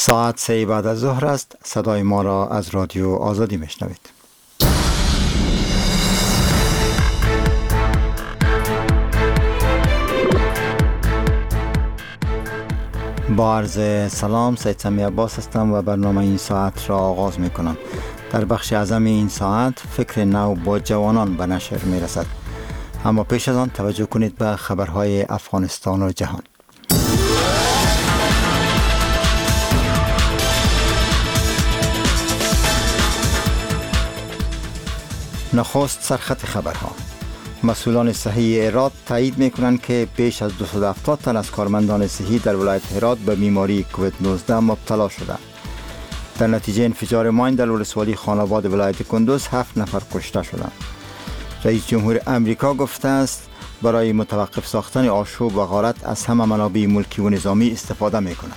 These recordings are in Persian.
ساعت 3 بعد از ظهر است. صدای ما را از رادیو آزادی میشنوید. با عرض سلام، سید سمی عباس هستم و برنامه این ساعت را آغاز می کنم. در بخش اعظم این ساعت فکر نو با جوانان به نشر می رسد. اما پیش از آن توجه کنید به خبرهای افغانستان و جهان. نخست سرخط خبرها. مسئولان صحی هرات تایید می‌کنند که بیش از 270 تن از کارمندان صحی در ولایت هرات به بیماری کووید 19 مبتلا شدند. در نتیجه انفجار ماین در ولسوالی خان آباد ولایت کندوز 7 نفر کشته شدند. رئیس جمهور امریکا گفته است برای متوقف ساختن آشوب و غارت از همه منابع ملکی و نظامی استفاده می‌کند.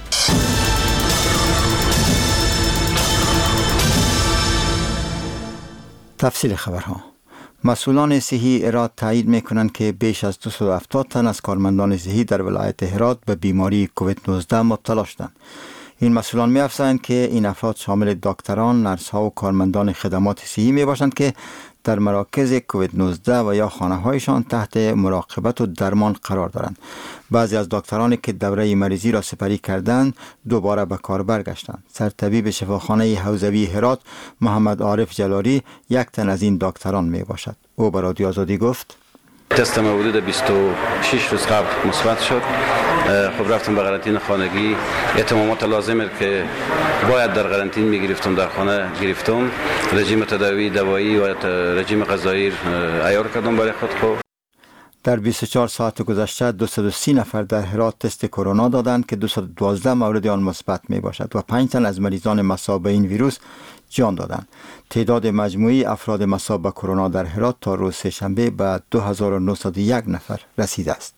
تفصیل خبرها. مسئولان صحی هرات تایید می‌کنند که بیش از 270 تن از کارمندان صحی در ولایت هرات به بیماری کووید 19 مبتلا شدند. این مسئولان می‌افزایند که این افراد شامل دکتران، نرس‌ها و کارمندان خدمات صحی میباشند که در مراکز کووید 19 و یا خانه‌هایشان تحت مراقبت و درمان قرار دارند. بعضی از دکترانی که دوره مریضی را سپری کردند دوباره به کار برگشتند. سرطبیب شفاخانه حوزوی هرات محمد عارف جلالی یک تن از این دکتران می باشد. او به رادیو آزادی گفت: تستم حدود 26 روز قبل مثبت شد. خب رفتم به قرنطینه خانگی. اهتمامات لازمه که باید در قرنطینه میگرفتم در خانه گرفتم. رژیم تداوی دوایی و رژیم غذایی عیار کردم برای خود. خوب در 24 ساعت گذشته 230 نفر در هرات تست کرونا دادند که 212 مورد آن مثبت می باشد و 5 تن از مریضان مصاب به این ویروس جان دادند. تعداد مجموعی افراد مصاب به کرونا در هرات تا روز سه‌شنبه به 2901 نفر رسیده است.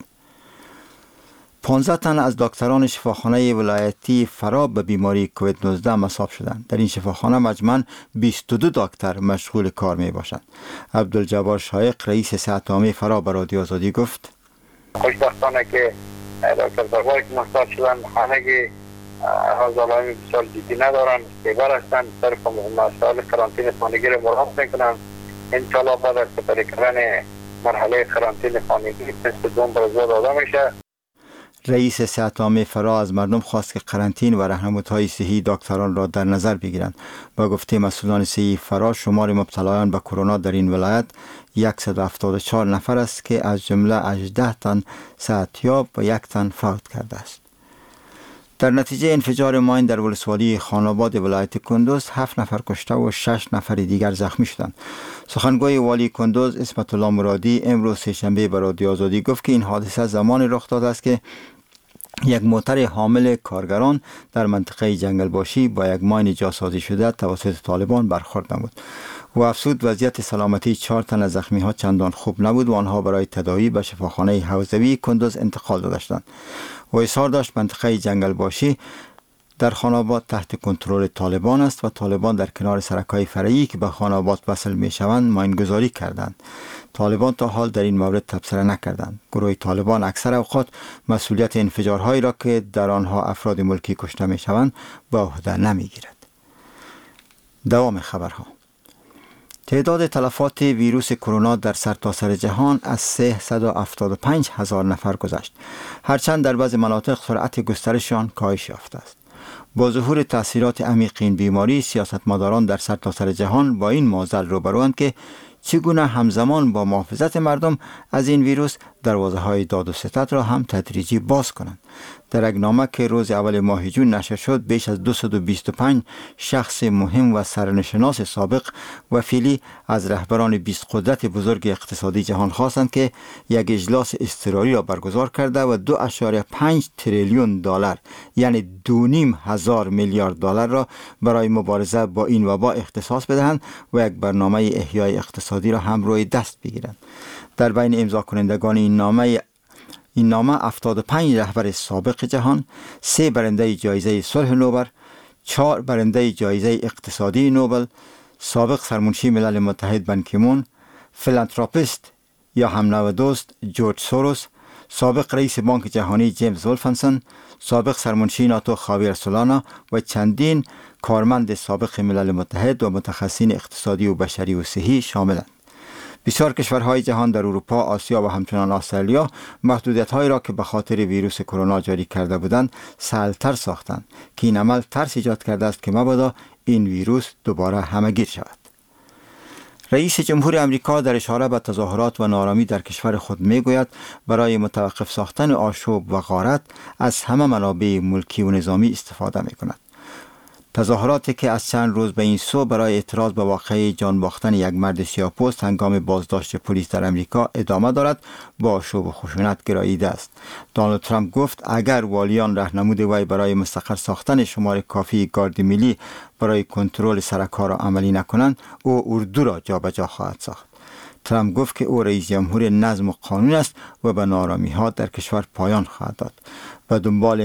15 تن از دکتران شفاخانه ولایتی فرا به بیماری کووید 19 مصاب شدند. در این شفاخانه مجموعاً 22 دکتر مشغول کار می باشند. عبدالجبار شایق رئیس صحت عامه فرا به رادیو آزادی گفت: خوشبختانه که دکتر زربایی که مصاب شدند خانگی حاضرانی بسیار جدی ندارند، بیبر هستند، صرف مسائل قرنطینه خانگی را مراعات میکنند. انشاءالله بعد از سپری کردن مرحله قرنطینه خانگی تست دوم برای داده میشه. رئیس صحت عامه فرا از مردم خواست که قرنطین و راهنمودهای صحی دکتران را در نظر بگیرند. با گفته مسئولان صحی فرا شمار مبتلایان به کرونا در این ولایت 174 نفر است که از جمله 18 تن صحتیاب و 1 تن فوت کرده است. در نتیجه انفجار ماین در ولسوالی خان آباد ولایت کندوز 7 نفر کشته و 6 نفر دیگر زخمی شدند. سخنگوی والی کندوز اسمت الله مرادی امروز سه‌شنبه به رادیو آزادی گفت که این حادثه زمانی رخ داده است که یک موتر حامل کارگران در منطقه جنگلباشی با یک ماین جاسازی شده توسط طالبان برخورد نمود. و افزود وضعیت سلامتی 4 تن از زخمی ها چندان خوب نبود و آنها برای تداوی به شفاخانه حوزوی کندوز انتقال داده شدند. و اظهار داشت منطقه جنگلباشی در خان آباد تحت کنترل طالبان است و طالبان در کنار سرک‌های فرعی که به خان آباد وصل می‌شوند ماینگذاری کردند. طالبان تا حال در این مورد تبصره نکردند. گروه طالبان اکثر اوقات مسئولیت انفجارهایی را که در آنها افراد ملکی کشته می‌شوند به عهده نمی‌گیرد. دوام خبرها. تعداد تلفات ویروس کرونا در سرتاسر جهان از 375,000 نفر گذشت، هرچند در بعض مناطق سرعت گسترش آن کاهش یافته است. با ظهور تاثیرات عمیق این بیماری، سیاستمداران در سرتاسر جهان با این معضل روبروند که چگونه همزمان با محافظت مردم از این ویروس دروازه‌های داد و ستد را هم تدریجی باز کنند. در یک نامه که روز اول ماه جون نشر شد، بیش از 225 شخص مهم و سرنشناس سابق و فعلی از رهبران 20 قدرت بزرگ اقتصادی جهان خواستند که یک اجلاس اضطراری را برگزار کرده و 2.5 تریلیون دلار یعنی 2.5 میلیارد دلار را برای مبارزه با این وبا اختصاص بدهند و یک برنامه احیای اقتصادی را هم روی دست بگیرند. در بین امضا کنندگان این نامه 75 رهبر سابق جهان، 3 برنده جایزه صلح نوبل، 4 برنده جایزه اقتصادی نوبل، سابق سرمنشی ملل متحد بن کی مون، فیلانتروپیست یا همنو دوست جورج سوروس، سابق رئیس بانک جهانی جیمز ولفنسون، سابق سرمنشی ناتو خاویر سولانا و چندین کارمند سابق ملل متحد و متخصصین اقتصادی و بشری و صحی شاملند. بسیار کشورهای جهان در اروپا، آسیا و همچنان استرالیا محدودیت‌هایی را که به خاطر ویروس کرونا جاری کرده بودند سهل‌تر ساختند که این عمل ترس ایجاد کرده است که مبادا این ویروس دوباره همه‌گیر شود. رئیس جمهور امریکا در اشاره به تظاهرات و نارامی در کشور خود میگوید برای متوقف ساختن آشوب و غارت از همه منابع ملکی و نظامی استفاده می‌کند. تظاهراتی که از چند روز به این سو برای اعتراض به واقعه جان باختن یک مرد سیاه‌پوست هنگام بازداشت پلیس در امریکا ادامه دارد با آشوب و خشونت گراییده است. دونالد ترامپ گفت اگر والیان راهنمود وی برای مستقر ساختن شمار کافی گارد ملی برای کنترل سرکار را عملی نکنند، او اردو را جابجا خواهد ساخت. ترامپ گفت که او رئیس جمهور نظم و قانون است و به نارامی‌ها در کشور پایان خواهد داد. و دنبال